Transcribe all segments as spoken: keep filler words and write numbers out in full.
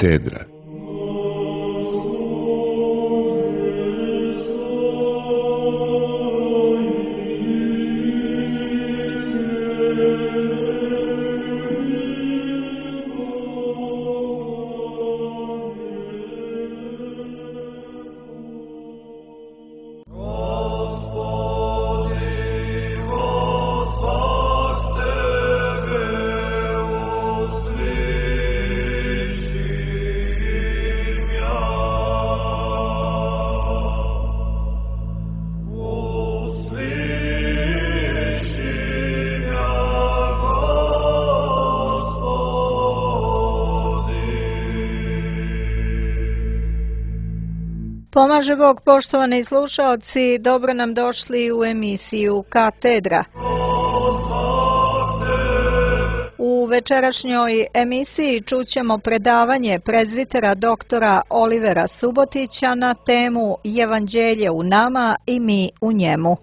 Katedra. Pomaže Bog, poštovani slušaoci, dobro nam došli u emisiju Katedra. U večerašnjoj emisiji čućemo predavanje prezbitera doktora Olivera Subotića na temu Evanđelje u nama i mi u njemu.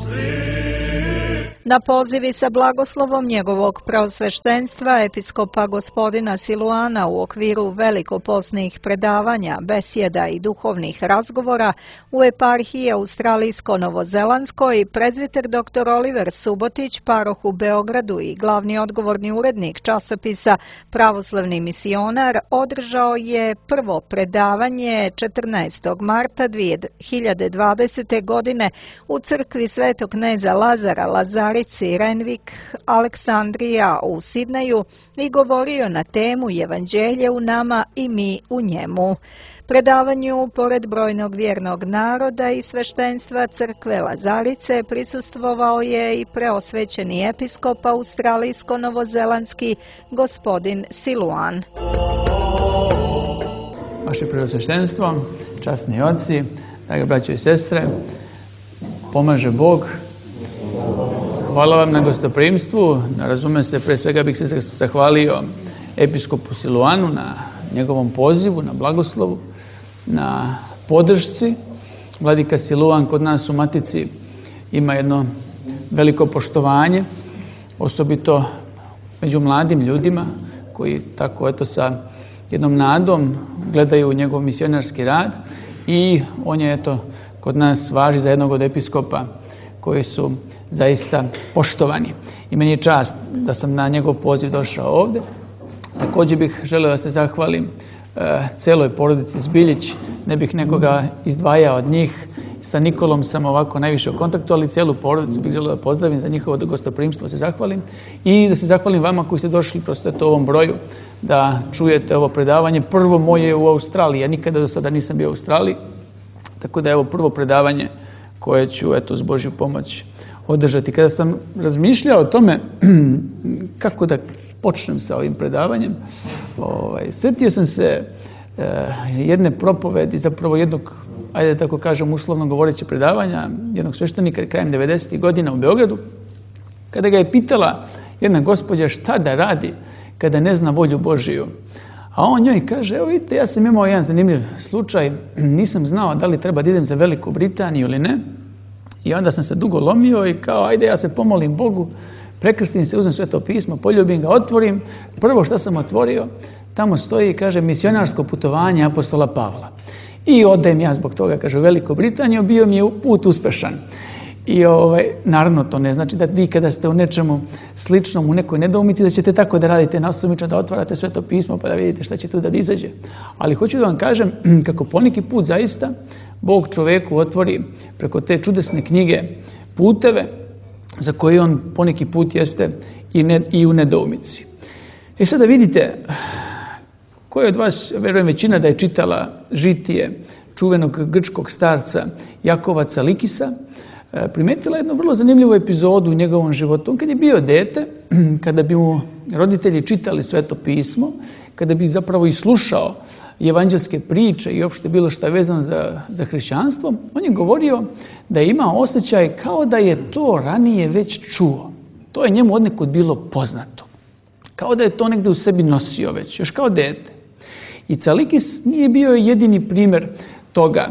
Na pozivi sa blagoslovom njegovog preosveštenstva episkopa gospodina Siluana u okviru velikoposnih predavanja, besjeda i duhovnih razgovora u eparhiji Australijsko-Novozelandskoj, prezbiter doktor Oliver Subotić, paroh u Beogradu i glavni odgovorni urednik časopisa Pravoslavni misionar, održao je prvo predavanje četrnaestog marta dvije hiljade dvadesete. godine u crkvi Svetog kneza Lazara Lazari Renvik, Aleksandrija u Sidneju i govorio na temu Evanđelje u nama i mi u njemu. Predavanju, pored brojnog vjernog naroda i sveštenstva crkve Lazarice, prisustvovao je i preosvećeni episkop australijsko-novozelandski gospodin Siluan. Vaše preosveštenstvo, časni oci, drage braćo i sestre, pomaže Bog. Hvala vam na gostoprimstvu. Razume se, pre svega bih se zahvalio episkopu Siluanu na njegovom pozivu, na blagoslovu, na podršci. Vladika Siluan kod nas u Matici ima jedno veliko poštovanje, osobito među mladim ljudima koji tako eto sa jednom nadom gledaju njegov misionarski rad i on je eto kod nas važi za jednog od episkopa koji su zaista poštovani. I meni je čast da sam na njegov poziv došao ovdje. Također bih želeo da se zahvalim e, celoj porodici Zbiljić. Ne bih nekoga izdvajao od njih. Sa Nikolom sam ovako najviše u kontaktu, ali celu porodicu bih želeo da pozdravim za njihovo gostoprimstvo, se zahvalim. I da se zahvalim vama koji ste došli prosto u ovom broju da čujete ovo predavanje. Prvo moje u Australiji. Ja nikada do sada nisam bio u Australiji. Tako da je ovo prvo predavanje koje ću eto s Božju pomoć održati. Kada sam razmišljao o tome kako da počnem sa ovim predavanjem, ovaj, sjetio sam se e, jedne propovedi, zapravo jednog, ajde da tako kažem, uslovno govoreće predavanja, jednog sveštenika krajem devedesetih godina u Beogradu, kada ga je pitala jedna gospođa šta da radi kada ne zna volju Božiju. A on njoj kaže, evo vidite, ja sam imao jedan zanimljiv slučaj, nisam znao da li treba da idem za Veliku Britaniju ili ne. I onda sam se dugo lomio i kao, ajde ja se pomolim Bogu, prekrstim se, uzmem Sveto pismo, poljubim ga, otvorim. Prvo što sam otvorio, tamo stoji, kaže, misionarsko putovanje apostola Pavla. I odem ja zbog toga, kaže, u Veliku Britaniju, bio mi je put uspešan. I ovaj, naravno to ne znači da vi kada ste u nečemu sličnom, u nekoj nedoumici, da ćete tako da radite nasumično, da otvarate Sveto pismo pa da vidite šta će tu da izađe. Ali hoću da vam kažem kako poneki put zaista Bog čoveku otvori preko te čudesne knjige puteve za koje on poneki put jeste i, ne, i u nedoumici. E sada vidite, koji od vas, verujem većina da je čitala žitije čuvenog grčkog starca Jakova Calikisa, primetila jednu vrlo zanimljivu epizodu u njegovom životu. On kad je bio dete, kada bi mu roditelji čitali Sveto pismo, kada bi zapravo i slušao evanđelske priče i uopšte bilo šta vezano za, za hrišćanstvo, on je govorio da je imao osjećaj kao da je to ranije već čuo. To je njemu odnekud bilo poznato. Kao da je to negde u sebi nosio već, još kao dete. I Calikis nije bio jedini primjer toga.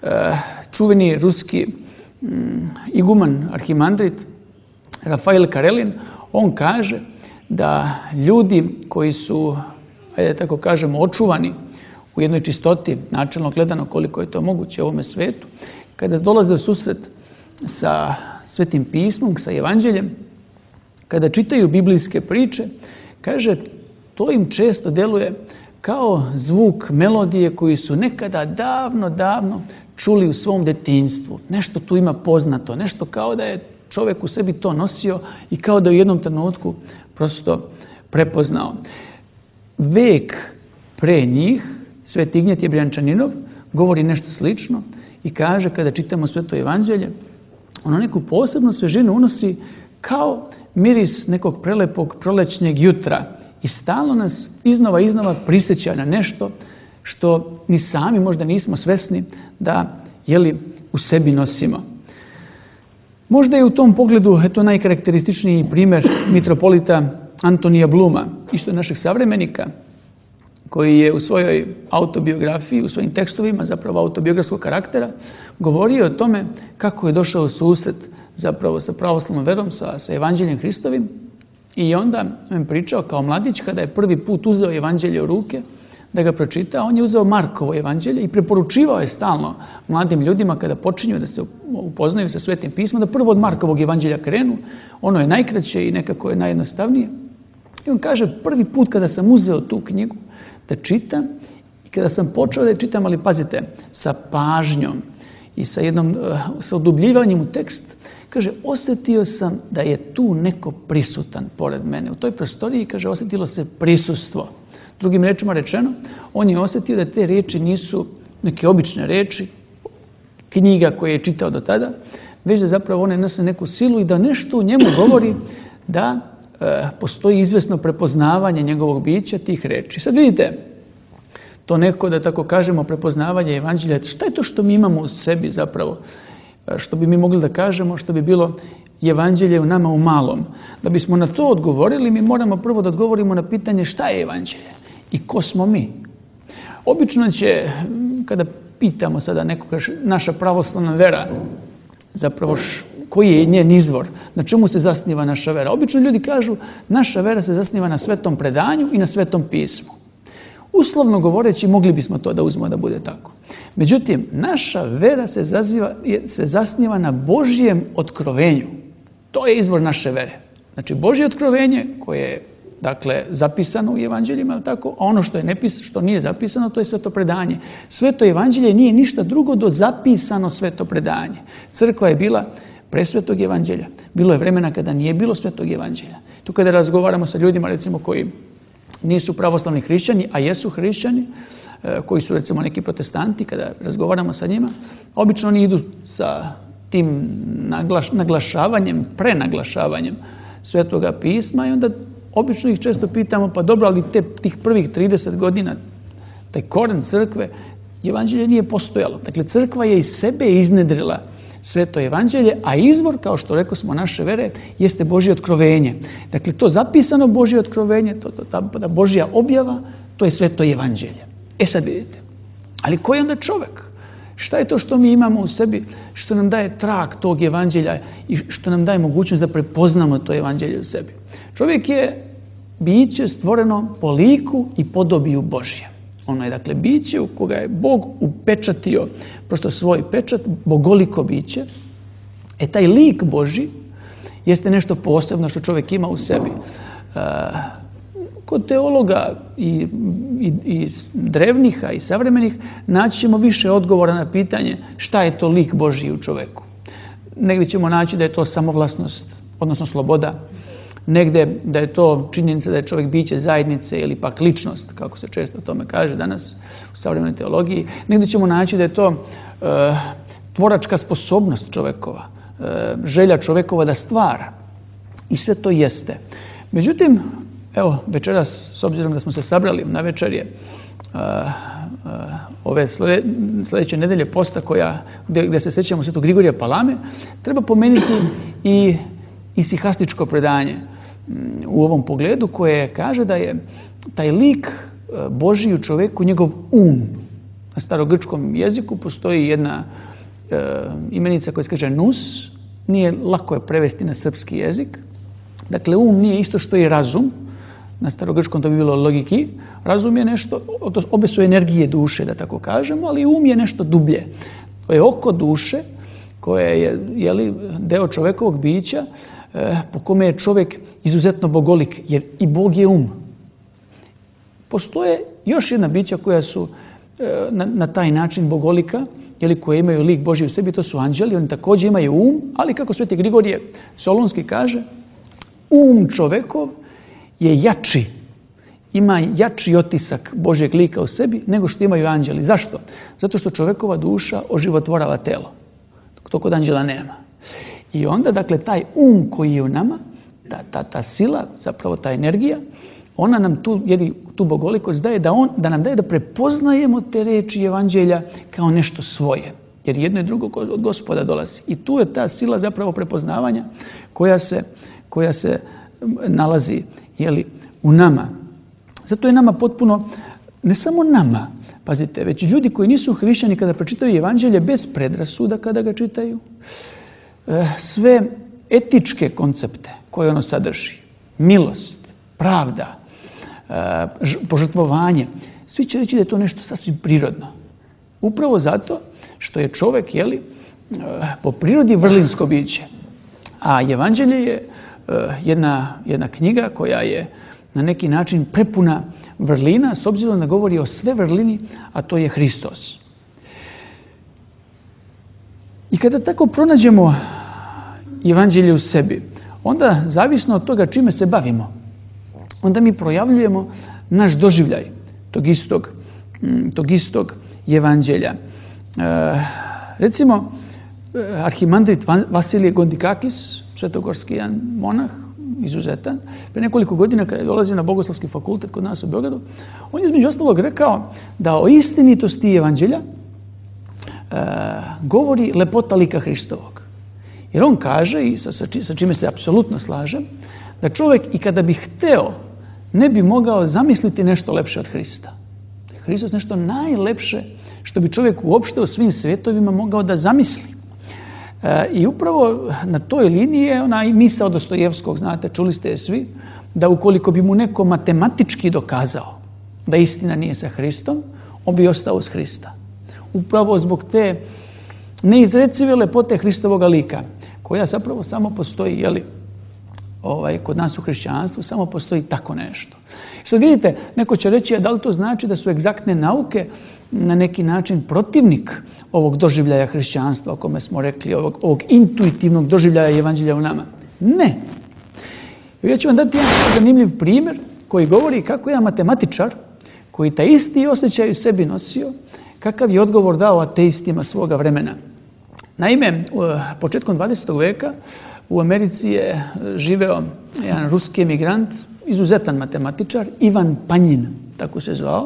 Čuveni ruski iguman arhimandrit Rafael Karelin, on kaže da ljudi koji su, ajde tako kažemo, očuvani u jednoj čistoti, načelno gledano koliko je to moguće u ovome svetu, kada dolaze u susret sa Svetim pismom, sa evanđeljem, kada čitaju biblijske priče, kaže, to im često deluje kao zvuk melodije koju su nekada davno, davno čuli u svom detinjstvu. Nešto tu ima poznato, nešto kao da je čovjek u sebi to nosio i kao da u jednom trenutku prosto prepoznao. Vek pre njih, Sveti Ignjatije Brjančaninov, govori nešto slično i kaže, kada čitamo Sveto evanđelje, ono neku posebnu svežinu unosi kao miris nekog prelepog prolećnjeg jutra i stalno nas iznova iznova prisjeća na nešto što ni sami možda nismo svesni da jeli, u sebi nosimo. Možda je u tom pogledu eto, najkarakterističniji primjer mitropolita Antonija Bluma, isto našeg savremenika, koji je u svojoj autobiografiji, u svojim tekstovima, zapravo autobiografskog karaktera, govorio o tome kako je došao u susret zapravo sa pravoslavnom verom, sa, sa evanđeljem Hristovim, i onda on pričao kao mladić kada je prvi put uzeo evanđelje u ruke da ga pročita, on je uzeo Markovo evanđelje i preporučivao je stalno mladim ljudima kada počinju da se upoznaju sa Svetim pismom, da prvo od Markovog evanđelja krenu, ono je najkraće i nekako je najjednostavnije. I on kaže, prvi put kada sam uzeo tu knjigu da čitam i kada sam počeo da je čitam, ali pazite, sa pažnjom i sa jednom, sa odubljivanjem u tekst, kaže, osjetio sam da je tu neko prisutan pored mene. U toj prostoriji, kaže, osjetilo se prisustvo. Drugim rečima rečeno, on je osjetio da te riječi nisu neke obične riječi, knjiga koje je čitao do tada, već da zapravo one nose neku silu i da nešto u njemu govori da e, postoji izvesno prepoznavanje njegovog bića tih riječi. Sad vidite, to neko, da tako kažemo, prepoznavanje evanđelja, šta je to što mi imamo u sebi zapravo? Što bi mi mogli da kažemo, što bi bilo evanđelje u nama u malom. Da bismo na to odgovorili, mi moramo prvo da odgovorimo na pitanje šta je evanđelje i ko smo mi. Obično će, kada pitamo sada nekoga, naša pravoslavna vera, zapravo koji je njen izvor, na čemu se zasniva naša vera. Obično ljudi kažu, naša vera se zasniva na Svetom predanju i na Svetom pismu. Uslovno govoreći, mogli bismo to da uzmemo da bude tako. Međutim, naša vera se, zaziva, se zasniva na Božjem otkrovenju. To je izvor naše vere. Znači, Božje otkrovenje koje je, dakle, zapisano u evanđeljima, tako, a ono što je nepis, što nije zapisano, to je sveto predanje. Sveto evanđelje nije ništa drugo do zapisano sveto predanje. Crkva je bila pre svetog evanđelja. Bilo je vremena kada nije bilo svetog evanđelja. Tu kada razgovaramo sa ljudima, recimo, koji nisu pravoslavni hrišćani, a jesu hrišćani, koji su recimo neki protestanti, kada razgovaramo sa njima, obično oni idu sa tim naglaš, naglašavanjem, prenaglašavanjem Svetoga pisma i onda obično ih često pitamo, pa dobro, ali te, tih prvih trideset godina, taj koren crkve, evanđelje nije postojalo. Dakle, crkva je iz sebe iznedrila sveto evanđelje, a izvor, kao što rekao smo, naše vere, jeste Božje otkrovenje. Dakle, to zapisano Božje otkrovenje, to, to, ta, ta Božja objava, to je sveto evanđelje. E sad vidite, ali ko je onda čovjek? Šta je to što mi imamo u sebi, što nam daje trag tog evanđelja i što nam daje mogućnost da prepoznamo to evanđelje u sebi? Čovjek je biće stvoreno po liku i podobiju Božje. Ono je, dakle, biće u koga je Bog upečatio prosto svoj pečat, bogoliko biće. E, taj lik Božji jeste nešto posebno što čovjek ima u sebi. Uh, Kod teologa i, i, i drevnih, i savremenih naći ćemo više odgovora na pitanje šta je to lik Božji u čoveku. Negdje ćemo naći da je to samovlasnost, odnosno sloboda. Negdje da je to činjenica da je čovjek biće zajednice ili pak ličnost, kako se često o tome kaže danas u savremenoj teologiji. Negdje ćemo naći da je to e, tvoračka sposobnost čovjekova, e, želja čovjekova da stvara. I sve to jeste. Međutim, evo, večeras, s obzirom da smo se sabrali na večerje uh, uh, ove sljedeće nedelje posta koja, gdje, gdje se sjećamo Svetog Grigorija Palame, treba pomenuti i isihastičko predanje um, u ovom pogledu koje kaže da je taj lik uh, Božji u čovjeku njegov um. Na starogrčkom jeziku postoji jedna uh, imenica koja se kaže nous, nije lako je prevesti na srpski jezik. Dakle, um nije isto što i razum. Na starogrčkom to bi bilo logiki, razum je nešto, obe su energije duše, da tako kažemo, ali um je nešto dublje. To je oko duše, koje je, je li, deo čovjekovog bića, eh, po kome je čovjek izuzetno bogolik, jer i Bog je um. Postoje još jedna bića koja su eh, na, na taj način bogolika, jeli, koje imaju lik Božji u sebi, to su anđeli, oni također imaju um, ali kako Sveti Grigorije Solunski kaže, um čovjekov je jači, ima jači otisak Božjeg lika u sebi nego što imaju anđeli. Zašto? Zato što čovjekova duša oživotvorava telo. To kod anđela nema. I onda, dakle, taj um koji je u nama, ta, ta, ta sila, zapravo ta energija, ona nam tu, jedi, tu bogolikost daje da, on, da nam daje da prepoznajemo te reči evanđelja kao nešto svoje. Jer jedno i drugo od Gospoda dolazi. I tu je ta sila zapravo prepoznavanja koja se, koja se nalazi, jeli, u nama. Zato je nama potpuno, ne samo nama, pazite, već ljudi koji nisu hrišćani kada pročitaju evanđelje bez predrasuda kada ga čitaju, sve etičke koncepte koje ono sadrži, milost, pravda, požrtvovanje, svi će reći da je to nešto sasvim prirodno. Upravo zato što je čovjek, jeli, po prirodi vrlinsko biće. A evanđelje je jedna, jedna knjiga koja je na neki način prepuna vrlina, s obzirom da govori o sve vrlini, a to je Hristos. I kada tako pronađemo evanđelje u sebi, onda, zavisno od toga čime se bavimo, onda mi projavljujemo naš doživljaj tog istog, tog istog evanđelja. E, recimo, arhimandrit Vasilije Gondikakis, svetogorski jedan monah, izuzetan, pre nekoliko godina kada je dolazio na Bogoslovski fakultet kod nas u Beogradu, on je između ostalog rekao da o istinitosti evanđelja e, govori lepota lika Hristovog. Jer on kaže, i sa, sa čime se apsolutno slažem, da čovjek i kada bi hteo ne bi mogao zamisliti nešto lepše od Hrista. Hristos nešto najlepše što bi čovjek uopšte u svim svetovima mogao da zamisli. E, I upravo na toj liniji je onaj misao Dostojevskog, znate, čuli ste je svi, da ukoliko bi mu neko matematički dokazao da istina nije sa Hristom, on bi ostao uz Hrista. Upravo zbog te neizrecive lepote Hristovoga lika, koja zapravo samo postoji, jeli, ovaj, kod nas u hrišćanstvu, samo postoji tako nešto. Što vidite, neko će reći, da li to znači da su egzaktne nauke na neki način protivnik ovog doživljaja hrišćanstva, o kome smo rekli, ovog, ovog intuitivnog doživljaja evanđelja u nama? Ne. Ja ću vam dati jedan zanimljiv primjer koji govori kako je matematičar, koji taj isti osjećaj u sebi nosio, kakav je odgovor dao ateistima svoga vremena. Naime, početkom dvadesetog veka u Americi je živeo jedan ruski emigrant, izuzetan matematičar, Ivan Panjin, tako se zvao.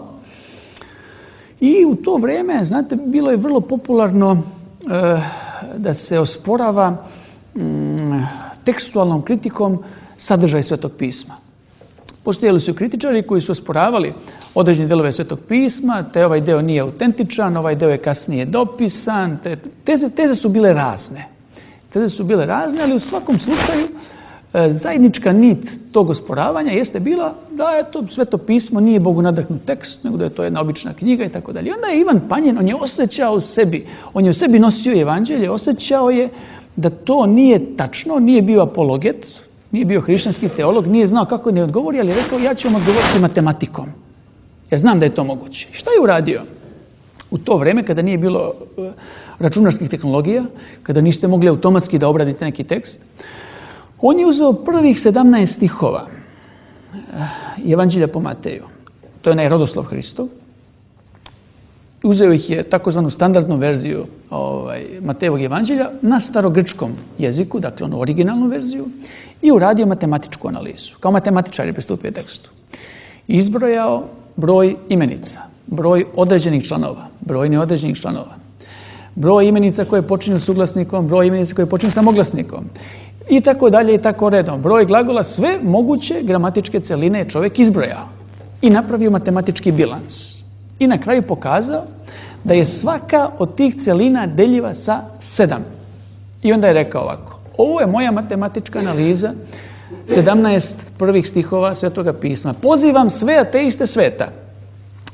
I u to vrijeme, znate, bilo je vrlo popularno e, da se osporava m, tekstualnom kritikom sadržaj Svetog pisma. Postojali su kritičari koji su osporavali određene delove Svetog pisma, te ovaj deo nije autentičan, ovaj deo je kasnije dopisan, te, teze, teze su bile razne. Teze su bile razne, ali u svakom slučaju e, zajednička nit tog osporavanja jeste bila da je to Sveto pismo nije Bogu nadahnut tekst, nego da je to jedna obična knjiga i tako dalje. I onda je Ivan Panjin, on je osjećao u sebi, on je u sebi nosio evanđelje, osjećao je da to nije tačno, nije bio apologet, nije bio hrišćanski teolog, nije znao kako ne odgovori, ali je rekao ja ću vam odgovoriti matematikom. Ja znam da je to moguće. Šta je uradio? U to vrijeme kada nije bilo računarskih tehnologija, kada niste mogli automatski da obradite neki tekst, on je uzeo prvih sedamnaest stihova evanđelja po Mateju. To je onaj rodoslov Hristov. Uzeo ih je takozvanu standardnu verziju ovaj, Matejevog evanđelja na starogrčkom jeziku, dakle onu originalnu verziju, i uradio matematičku analizu. Kao matematičar je pristupio tekstu. Izbrojao broj imenica, broj određenih članova, broj neodređenih članova, broj imenica koje počinju suglasnikom, broj imenica koje počinju samoglasnikom i tako dalje i tako redom. Broj glagola, sve moguće gramatičke celine je čovjek izbrojao i napravio matematički bilans. I na kraju pokazao da je svaka od tih celina deljiva sa sedam. I onda je rekao ovako, ovo je moja matematička analiza sedamnaest prvih stihova Svetoga pisma. Pozivam sve ateiste sveta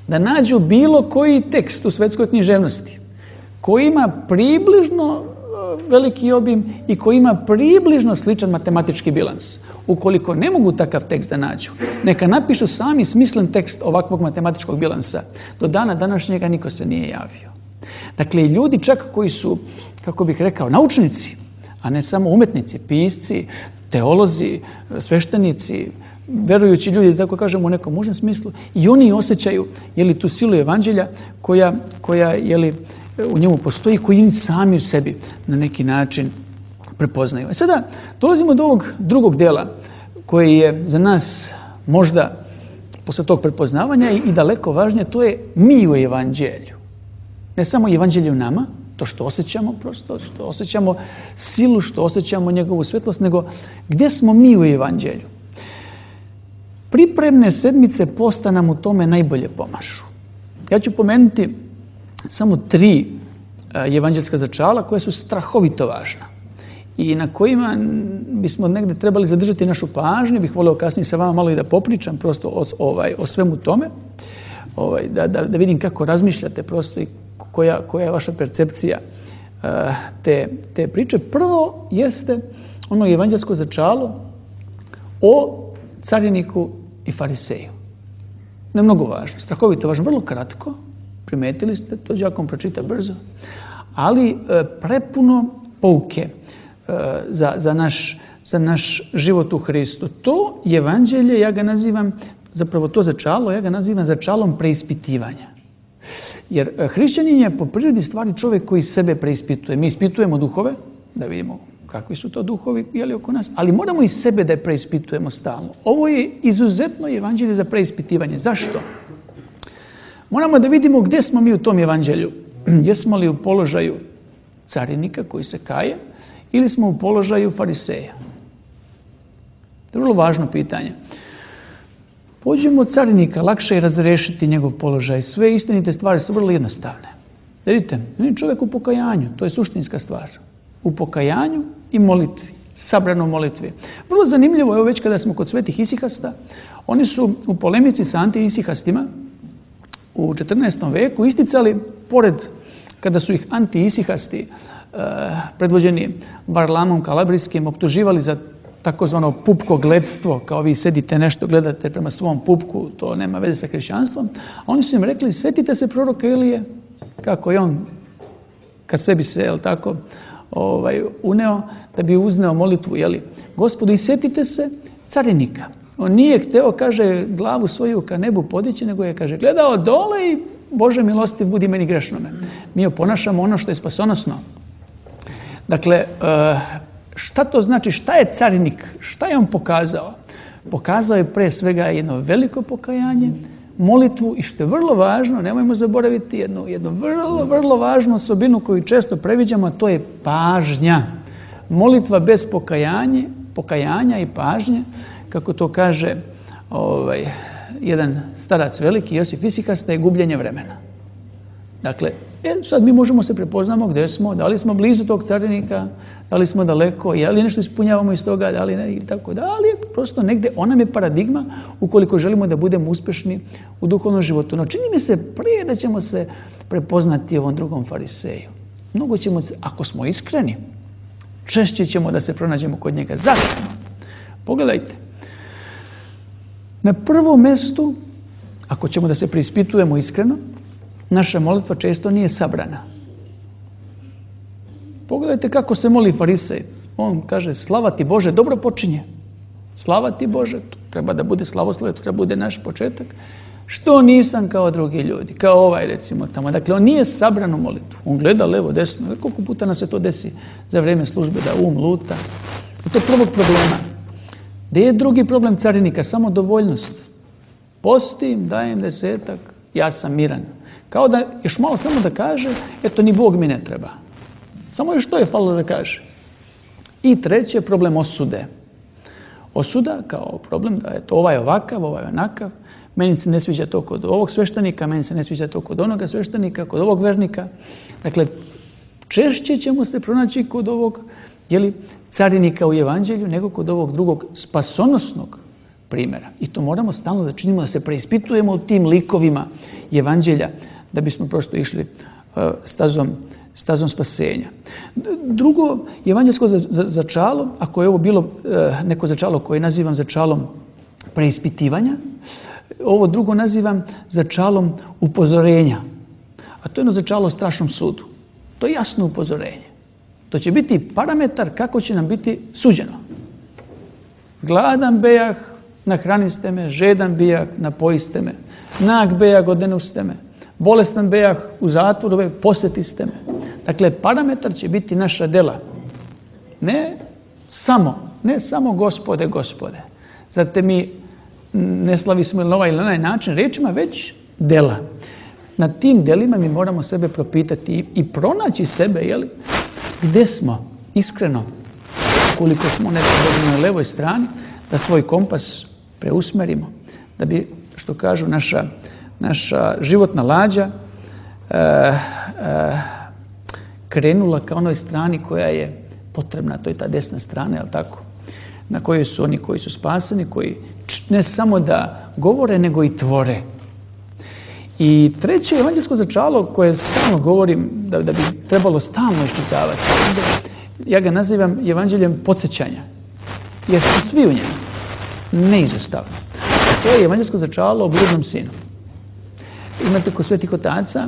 da nađu bilo koji tekst u svetskoj književnosti koji ima približno veliki obim i koji ima približno sličan matematički bilans. Ukoliko ne mogu takav tekst da nađu, neka napišu sami smislen tekst ovakvog matematičkog bilansa. Do dana današnjega niko se nije javio. Dakle, ljudi čak koji su, kako bih rekao, naučnici, a ne samo umetnici, pisci, teolozi, sveštenici, verujući ljudi, tako kažemo u nekom užem smislu, i oni osjećaju jeli, tu silu evanđelja koja, koja jeli, u njemu postoji, koji oni sami u sebi na neki način prepoznaju. A sada dolazimo do ovog drugog dela koji je za nas možda posle tog prepoznavanja i daleko važnije, to je mi u evanđelju. Ne samo evanđelje u nama, to što osjećamo, prosto što osjećamo silu, što osjećamo njegovu svetlost, nego gdje smo mi u evanđelju. Pripremne sedmice posta nam u tome najbolje pomažu. Ja ću pomenuti samo tri evanđelska začala koja su strahovito važna i na kojima bismo negdje trebali zadržati našu pažnju. Bih volio kasnije sa vama malo i da popričam prosto o, ovaj, o svemu tome, ovaj, da, da, da vidim kako razmišljate prosto i koja, koja je vaša percepcija uh, te, te priče. Prvo jeste ono evanđelsko začalo o cariniku i fariseju. Ne mnogo važno, strahovito važno, vrlo kratko, primetili ste, to đakom pročita brzo, ali uh, prepuno pouke uh, za, za, naš, za naš život u Hristu. To evanđelje, ja ga nazivam, zapravo to začalo, ja ga nazivam začalom preispitivanja. Jer hrišćanin je po prirodi stvari čovjek koji sebe preispituje. Mi ispitujemo duhove, da vidimo kakvi su to duhovi jeli oko nas, ali moramo i sebe da je preispitujemo stalno. Ovo je izuzetno evanđelje za preispitivanje. Zašto? Moramo da vidimo gdje smo mi u tom evanđelju. Jesmo li u položaju carinika koji se kaje ili smo u položaju fariseja? To je vrlo važno pitanje. Pođemo od carinika, lakše je razrešiti njegov položaj. Sve istinite stvari su vrlo jednostavne. Vidite, čovjek u pokajanju, to je suštinska stvar. U pokajanju i molitvi, sabrano molitvi. Vrlo zanimljivo je ovo već kada smo kod svetih isihasta. Oni su u polemici sa anti-isihastima u četrnaestom veku isticali, pored kada su ih anti-isihasti eh, predvođeni Varlamom Kalabrijskim optuživali za takozvano pupko gledstvo, kao vi sedite nešto, gledate prema svom pupku, to nema veze sa hrišćanstvom. A oni su im rekli, sjetite se proroka Ilije, kako je on, kad sebi se, jel tako, ovaj, uneo, da bi uzneo molitvu, jeli, Gospodu, i sjetite se carinika. On nije hteo, kaže, glavu svoju ka nebu podići, nego je, kaže, gledao dole i Bože milostiv, budi meni grešnome. Mi oponašamo ono što je spasonosno. Dakle, uh, šta to znači? Šta je carinik? Šta je on pokazao? Pokazao je pre svega jedno veliko pokajanje, molitvu i što je vrlo važno, nemojmo zaboraviti jednu, jednu vrlo, vrlo važnu osobinu koju često previđamo, a to je pažnja. Molitva bez pokajanja, pokajanja i pažnje, kako to kaže ovaj, jedan starac veliki, Josif Isihasta, je gubljenje vremena. Dakle, e, sad mi možemo se prepoznamo gdje smo, da li smo blizu tog carinika, da li smo daleko, je li nešto ispunjavamo iz toga, da li ne, i tako da, ali prosto negdje ona je paradigma ukoliko želimo da budemo uspješni u duhovnom životu. No čini mi se prije da ćemo se prepoznati ovom drugom fariseju. Mnogo ćemo, ako smo iskreni, češće ćemo da se pronađemo kod njega. Zašto? Pogledajte. Na prvom mjestu, ako ćemo da se preispitujemo iskreno, naša molitva često nije sabrana. Pogledajte kako se moli farisej. On kaže, slava ti Bože, dobro počinje. Slava ti Bože, to treba da bude slavoslavlje, to treba bude naš početak. Što nisam kao drugi ljudi, kao ovaj recimo tamo. Dakle, on nije sabran u molitvu. On gleda levo, desno. Koliko puta nam se to desi za vrijeme službe da um luta. To je prvog problema. Gdje je drugi problem carinika? Samo dovoljnost. Postim, dajem desetak, ja sam miran. Kao da još malo samo da kaže, eto ni Bog mi ne treba. Samo još to je falilo da kaže. I treće, problem osude. Osuda kao problem da je to ovaj ovakav, ovaj onakav. Meni se ne sviđa to kod ovog sveštenika, meni se ne sviđa to kod onoga sveštenika, kod ovog vernika. Dakle, češće ćemo se pronaći kod ovog jeli, carinika u evanđelju nego kod ovog drugog spasonosnog primjera. I to moramo stalno da činimo, da se preispitujemo u tim likovima evanđelja, da bismo prosto išli uh, stazom, stazom spasenja. Drugo, evanđelsko začalo, ako je ovo bilo uh, neko začalo koje nazivam začalom preispitivanja, ovo drugo nazivam začalom upozorenja. A to je jedno začalo o strašnom sudu. To je jasno upozorenje. To će biti parametar kako će nam biti suđeno. Gladan bejah, nahraniste me, žedan bijah, napojiste me, nag bejah, odenuste me, bolestan bejah, u zatvoru, posjetiste me. Dakle, parametar će biti naša dela. Ne samo, ne samo Gospode, Gospode. Zato mi ne slavismo na ovaj ili na onaj način rečima, već dela. Na tim delima mi moramo sebe propitati i, i pronaći sebe, jeli, gdje smo iskreno, koliko smo nekako na levoj strani, da svoj kompas preusmerimo, da bi, što kažu, naša, naša životna lađa e, e, krenula ka onoj strani koja je potrebna, to je ta desna strana, jel tako, na kojoj su oni koji su spaseni, koji ne samo da govore, nego i tvore. I treće evanđelsko začalo koje stalno govorim da, da bi trebalo stalno iščitavati, ja ga nazivam evanđeljem podsjećanja, jer su svi u njemu, neizostavno. To je evanđelsko začalo o bludnom sinu. Imate kod svetih otaca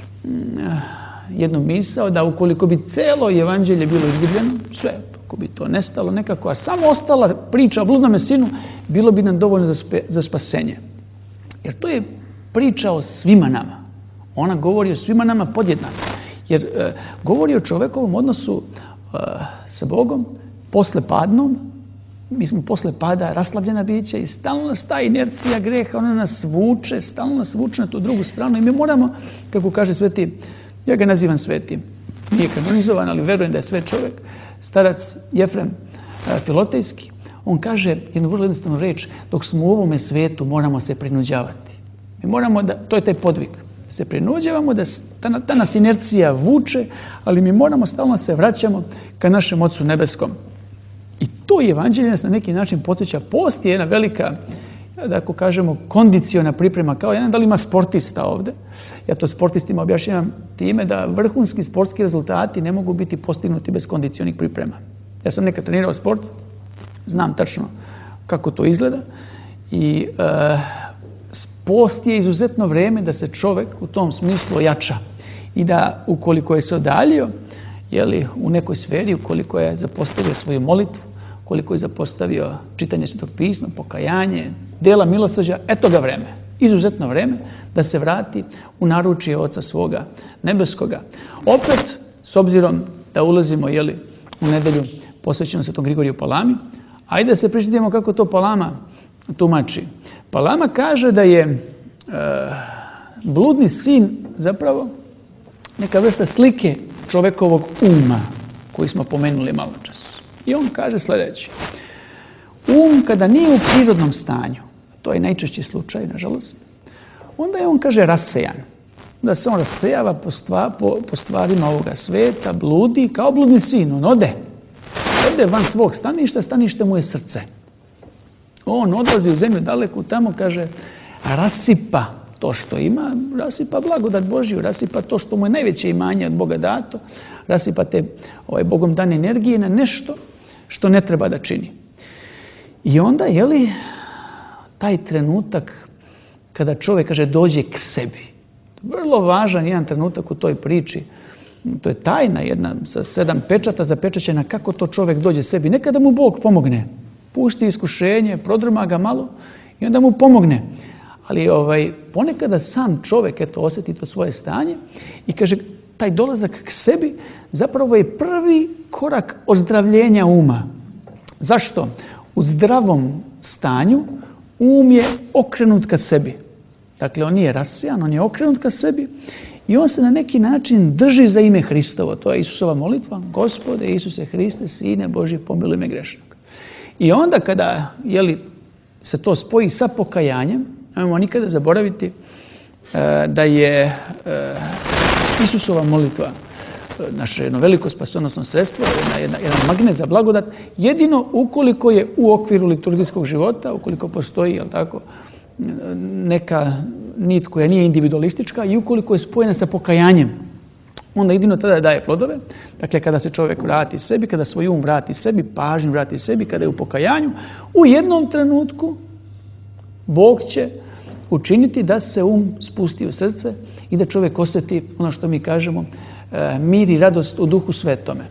jednu misao da ukoliko bi celo evanđelje bilo izgubljeno, sve, ako bi to nestalo nekako, a samo ostala priča o bludnome sinu, bilo bi nam dovoljno za, spe, za spasenje. Jer to je priča o svima nama. Ona govori o svima nama podjednako. Jer e, govori o čovekovom odnosu e, sa Bogom, posle padnom. Mi smo posle pada raslavljena bića i stalno nas ta inercija greha, ona nas vuče, stalno nas vuče na tu drugu stranu i mi moramo, kako kaže sveti, ja ga nazivam svetim, nije kanonizovan, ali verujem da je svet čovjek, starac Jefrem e, Filotejski, on kaže jednu vrlo jednostavnu reč, dok smo u ovome svetu moramo se prinuđavati. Mi moramo da, to je taj podvig, se prinuđavamo, da ta, ta nas inercija vuče, ali mi moramo stalno se vraćamo ka našem Ocu nebeskom. I to evanđelje nas na neki način podsjeća. Post je jedna velika, da ako kažemo, kondiciona priprema, kao jedan da li ima sportista ovde. Ja to sportistima objašnjavam time da vrhunski sportski rezultati ne mogu biti postignuti bez kondicionih priprema. Ja sam nekad trenirao sport, znam tačno kako to izgleda i e, post je izuzetno vreme da se čovjek u tom smislu ojača i da ukoliko je se odaljio, jeli, u nekoj sferi, ukoliko je zapostavio svoju molitvu, koliko je zapostavio čitanje Svetog pisma, pokajanje, dela milosrđa, eto ga vreme, izuzetno vreme da se vrati u naručje Oca svoga nebeskoga. Opet, s obzirom da ulazimo, jeli, u nedelju posvećenu Svetom Grigoriju Palami, ajde da se prišitimo kako to Palama tumači. Palama kaže da je e, bludni sin zapravo neka vrsta slike čovekovog uma koji smo pomenuli malo čas. I on kaže sljedeće. Um kada nije u prirodnom stanju, to je najčešći slučaj, nažalost, onda je on, kaže, rasejan. Da se on rasejava po, stva, po, po stvarima ovoga sveta, bludi kao bludni sin. On ode. Ode van svog staništa, stanište mu je srce. On odlazi u zemlju daleku tamo, kaže, rasipa to što ima, rasipa blagodat Božju, rasipa to što mu je najveće imanje od Boga dato, rasipa te ovaj, Bogom dane energije na nešto što ne treba da čini. I onda, jeli, taj trenutak kada čovjek, kaže, dođe k sebi, vrlo važan jedan trenutak u toj priči, to je tajna jedna sa sedam pečata zapečaćena kako to čovjek dođe sebi. Nekada mu Bog pomogne, pušti iskušenje, prodrma ga malo i onda mu pomogne. Ali ovaj, ponekada sam čovjek eto, osjeti to svoje stanje i kaže, taj dolazak k sebi zapravo je prvi korak ozdravljenja uma. Zašto? U zdravom stanju um je okrenut ka sebi. Dakle, on nije rasijan, on je okrenut ka sebi i on se na neki način drži za ime Hristovo. To je Isusova molitva. Gospode Isuse Hriste, Sine Božji, pomiluj me grešnog. I onda kada, jeli, se to spoji sa pokajanjem, nemojmo nikada zaboraviti e, da je e, Isusova molitva naše jedno veliko spasonosno sredstvo, jedna, jedna, jedan magnet za blagodat, jedino ukoliko je u okviru liturgijskog života, ukoliko postoji, jel tako, neka nit koja nije individualistička i ukoliko je spojena sa pokajanjem, onda jedino tada daje plodove. Dakle, kada se čovjek vrati sebi, kada svoj um vrati sebi, pažnju vrati sebi, kada je u pokajanju, u jednom trenutku Bog će učiniti da se um spusti u srce i da čovjek osjeti ono što mi kažemo mir i radost u Duhu Svetome.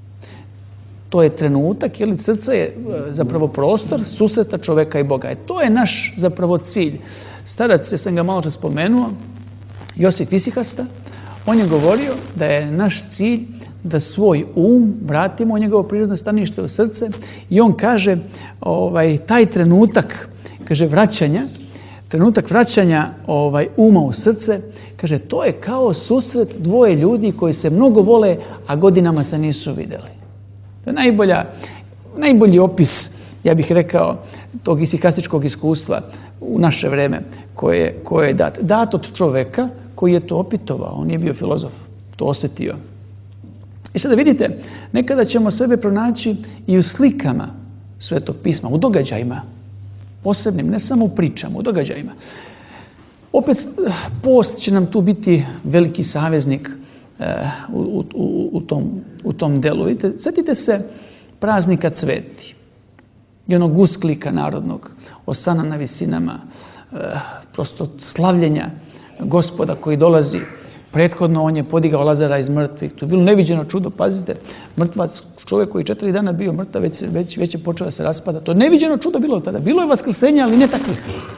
To je trenutak, jer srce je zapravo prostor susreta čovjeka i Boga. E, to je naš zapravo cilj. Starac, ja sam ga malo čas spomenuo, Josip Isihasta, on je govorio da je naš cilj da svoj um vratimo u njegovo prirodno stanište u srce i on kaže ovaj, taj trenutak, kaže vraćanja, trenutak vraćanja ovaj, uma u srce, kaže to je kao susret dvoje ljudi koji se mnogo vole, a godinama se nisu vidjeli. To je najbolja, najbolji opis, ja bih rekao, tog isihastičkog iskustva u naše vreme koje, koje je dat. Dat od čoveka koji je to opitovao, on je bio filozof, to osjetio. I sada vidite, nekada ćemo sebe pronaći i u slikama Svetog pisma, u događajima, posebnim, ne samo u pričama, u događajima. Opet, post će nam tu biti veliki saveznik uh, u, u, u, tom, u tom delu. Vidite, sjetite se praznika Cveti i onog usklika narodnog, osana na visinama, uh, prosto slavljenja Gospoda koji dolazi. Prethodno on je podigao Lazara iz mrtvih. To je bilo neviđeno čudo, pazite, mrtvac, čovjek koji četiri dana bio mrtav, već, već, već je počeo da se raspada. To je neviđeno čudo bilo tada. Bilo je vaskrsenja, ali ne takvih.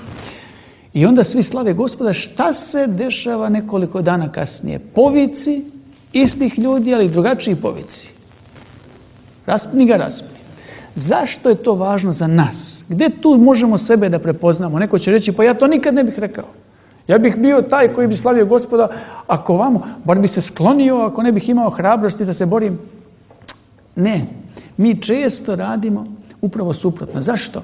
I onda svi slave Gospoda. Šta se dešava nekoliko dana kasnije? Povici istih ljudi, ali drugačiji povici. Raspni ga, raspni. Zašto je to važno za nas? Gdje tu možemo sebe da prepoznamo? Neko će reći, pa ja to nikad ne bih rekao. Ja bih bio taj koji bi slavio Gospoda, ako vamo, bar bi se sklonio, ako ne bih imao hrabrosti da se borim. Ne, mi često radimo upravo suprotno. Zašto?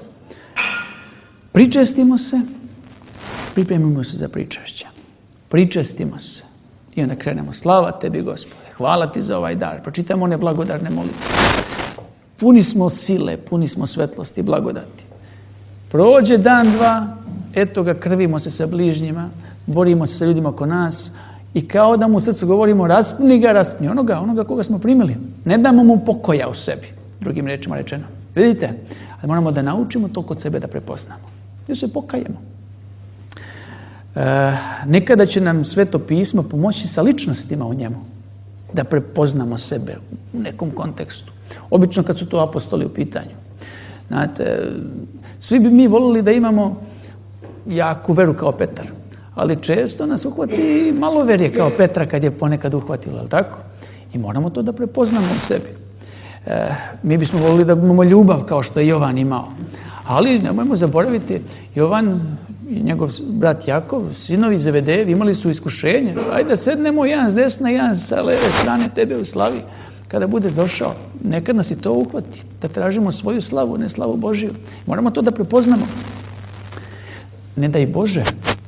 Pričestimo se, pripremimo se za pričešća. Pričestimo se i onda krenemo. Slava tebi, Gospode, hvala ti za ovaj dar. Pročitamo one blagodarne molitve. Puni smo sile, puni smo svetlosti i blagodati. Prođe dan, dva, eto ga, krvimo se sa bližnjima, borimo se sa ljudima oko nas i kao da mu u srcu govorimo raspni ga, raspni onoga, onoga koga smo primili. Ne damo mu pokoja u sebi, drugim rečima rečeno. Vidite, ali moramo da naučimo to kod sebe da prepoznamo. Da se pokajemo. E, nekada će nam Sveto pismo pomoći sa ličnostima u njemu, da prepoznamo sebe u nekom kontekstu. Obično kad su to apostoli u pitanju. Znate, svi bi mi volili da imamo jaku veru kao Petar, ali često nas uhvati malo verje kao Petra kad je ponekad uhvatilo, ali tako? I moramo to da prepoznamo u sebi. E, mi bismo volili da imamo ljubav kao što je Jovan imao, ali nemojmo zaboraviti, Jovan i njegov brat Jakov, sinovi Zebedejevi, imali su iskušenje. Ajde sednemo jedan s desne, jedan sa leve strane tebe u slavi. Kada budeš došao, nekad nas i to uhvati, da tražimo svoju slavu, ne slavu Božiju. Moramo to da prepoznamo. Ne daj Bože,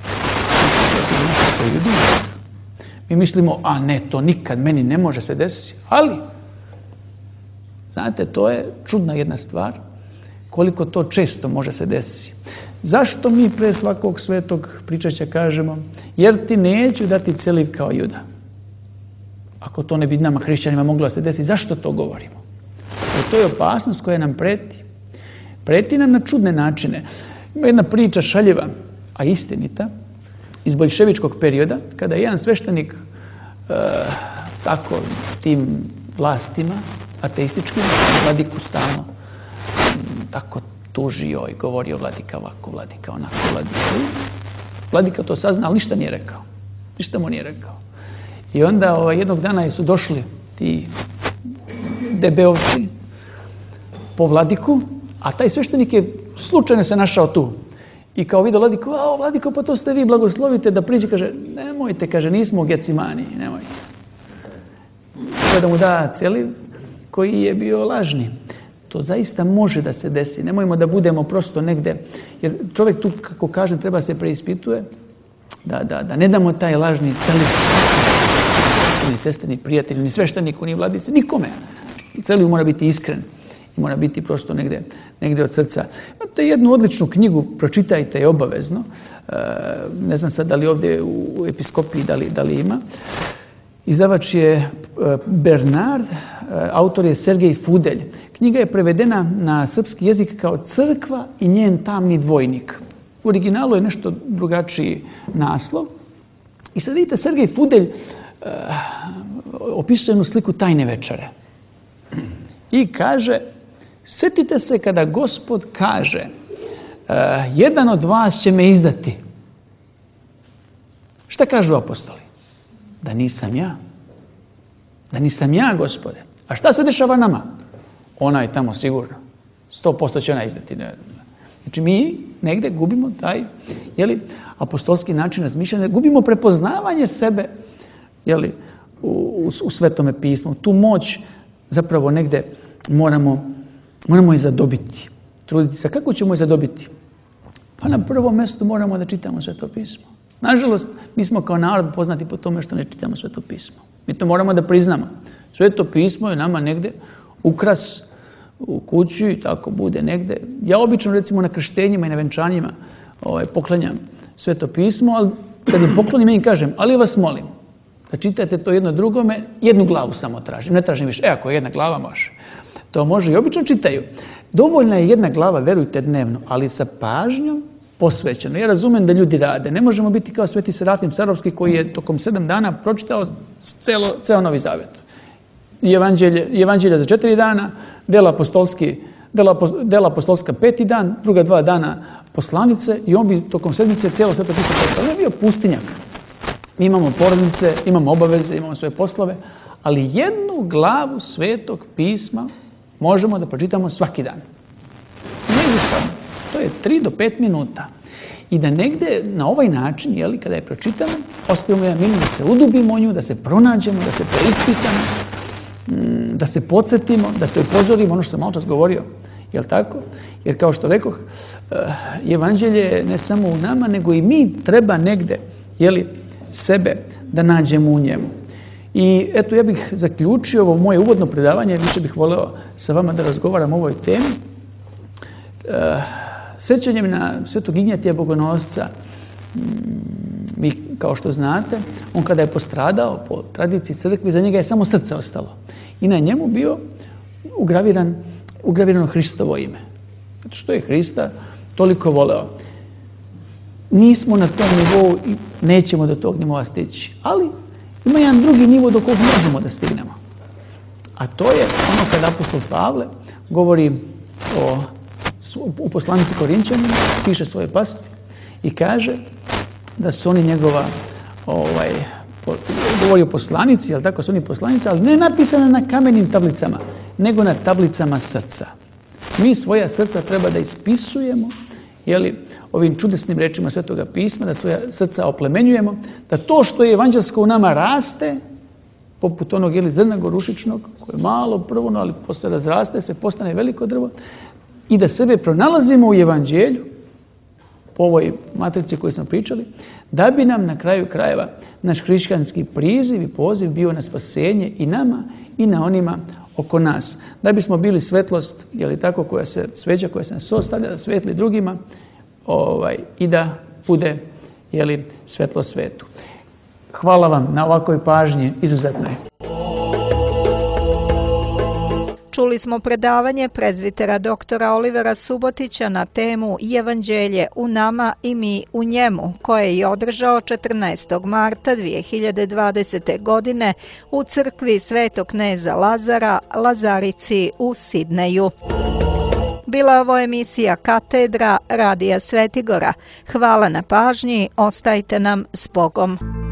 mi mislimo, a ne, to nikad meni ne može se desiti. Ali, znate, to je čudna jedna stvar, koliko to često može se desiti. Zašto mi pre svakog svetog pričešća kažemo, jer ti neću dati celiv kao Juda? Ako to ne bi nama hrišćanima moglo da se desiti, zašto to govorimo? Jer to je opasnost koja nam preti. Preti nam na čudne načine. Ima jedna priča šaljiva, a istinita, iz boljševičkog perioda, kada je jedan sveštenik e, tako tim vlastima, ateističkim, vladiku stalno tako tužio i govorio vladika ovako, vladika onako, vladika. Vladika to sazna, ali ništa nije rekao. Ništa mu nije rekao. I onda ovaj, jednog dana su došli ti debeovci po vladiku, a taj sveštenik je slučajno se našao tu. I kao vidio vladiku, a vladiko, pa to ste vi, blagoslovite da priđe, kaže, nemojte, kaže, nismo u Gecimani, nemojte. Kada mu da celiv koji je bio lažni. To zaista može da se desi. Nemojmo da budemo prosto negde, jer čovjek tu, kako kažem, treba se preispituje, da, da, da ne damo taj lažni celiv. ni sestre, ni prijatelji, ni svešteniku, ni vladici, nikome. Celi mora biti iskren i mora biti prosto negde, negde od srca. Imate jednu odličnu knjigu, pročitajte je obavezno. Ne znam sad da li ovdje u episkopiji da li, da li ima. Izdavač je Bernard, autor je Sergej Fudelj. Knjiga je prevedena na srpski jezik kao Crkva i njen tamni dvojnik. U originalu je nešto drugačiji naslov. I sad vidite, Sergej Fudelj uh, opisuje jednu sliku tajne večere. I kaže, sjetite se kada Gospod kaže, uh, jedan od vas će me izdati. Šta kažu apostoli? Da nisam ja. Da nisam ja, Gospode. A šta se dešava nama? Ona je tamo sigurno. Sto posto će ona izdati. Znači mi negde gubimo taj, jeli, apostolski način razmišljanja, gubimo prepoznavanje sebe, jeli, u, u, u Svetome pismu. Tu moć zapravo negde moramo, moramo je zadobiti. Truditi se. Kako ćemo je zadobiti? Pa na prvom mjestu moramo da čitamo Sveto pismo. Nažalost, mi smo kao narod poznati po tome što ne čitamo Sveto pismo. Mi to moramo da priznamo. Sveto pismo je nama negde ukras u kući i tako bude negde. Ja obično recimo na krštenjima i na venčanjima ovaj, poklanjam Sveto pismo, ali kad im poklonim, ja im kažem, ali vas molim, da čitate to jedno drugome, jednu glavu samo tražim, ne tražim više. E, ako je jedna glava, može. To može i obično čitaju. Dovoljna je jedna glava, verujte, dnevno, ali sa pažnjom posvećeno. Ja razumem da ljudi rade. Ne možemo biti kao Sveti Serafim Sarovski koji je tokom sedam dana pročitao celo, ceo Novi Zavet. Evanđelje, evanđelje za četiri dana, dela apostolski, dela, dela apostolska peti dan, druga dva dana poslanice i on bi tokom sedmice cijelo Sveto pismo pročitao. On je bio pustinjak. Mi imamo porodice, imamo obaveze, imamo svoje poslove, ali jednu glavu Svetog pisma možemo da pročitamo svaki dan. Međusobno. To je tri do pet minuta. I da negde na ovaj način, jeli, kada je pročitamo, ostavimo jedan minut da se udubimo u nju, da se pronađemo, da se preispitamo, da se podsjetimo, da se upozorimo ono što sam malo čas govorio. Jel tako? Jer kao što rekoh, evanđelje je ne samo u nama, nego i mi treba negde, jeli, sebe da nađemo u njemu. I eto, ja bih zaključio ovo moje uvodno predavanje, više bih voleo sa vama da razgovaram o ovoj temi. Sjećanjem na Svetog Ignjatija Bogonosca, mi kao što znate, on kada je postradao po tradiciji crkvi, za njega je samo srce ostalo. I na njemu bio ugraviran, ugravirano Hristovo ime. Zato što je Hrista toliko voleo. Nismo na tom nivou i nećemo do tog nivoa stići. Ali ima jedan drugi nivo do kojeg možemo da stignemo. A to je ono kada apostol Pavle govori o u poslanici Korinčanima, piše svoje pasti i kaže da su oni njegova, ovaj, po, govori o poslanici, jel tako, su oni poslanici, ali ne napisane na kamenim tablicama, nego na tablicama srca. Mi svoja srca treba da ispisujemo, jeli, ovim čudesnim rečima Svetoga pisma, da svoja srca oplemenjujemo, da to što je evanđelsko u nama raste, poput onog, jeli, zrna gorušičnog, koje je malo prvo, ali posle razraste se, postane veliko drvo, i da sebe pronalazimo u evanđelju, po ovoj matrici koju smo pričali, da bi nam na kraju krajeva naš hrišćanski priziv i poziv bio na spasenje i nama i na onima oko nas. Da bismo bili svetlost, je li tako, koja se sveća, koja se nas ostavlja, da svetli drugima, ovaj, i da bude, je li, svetlo svetu. Hvala vam na ovakvoj pažnji, izuzetno je. Čuli smo predavanje prezbitera doktora Olivera Subotića na temu Evanđelje u nama i mi u njemu, koje je održao četrnaestog marta dvije hiljade dvadesete. godine u crkvi Svetog kneza Lazara, Lazarici u Sidneju. Bila je ovo emisija Katedra Radija Svetigora. Hvala na pažnji, ostajte nam s Bogom.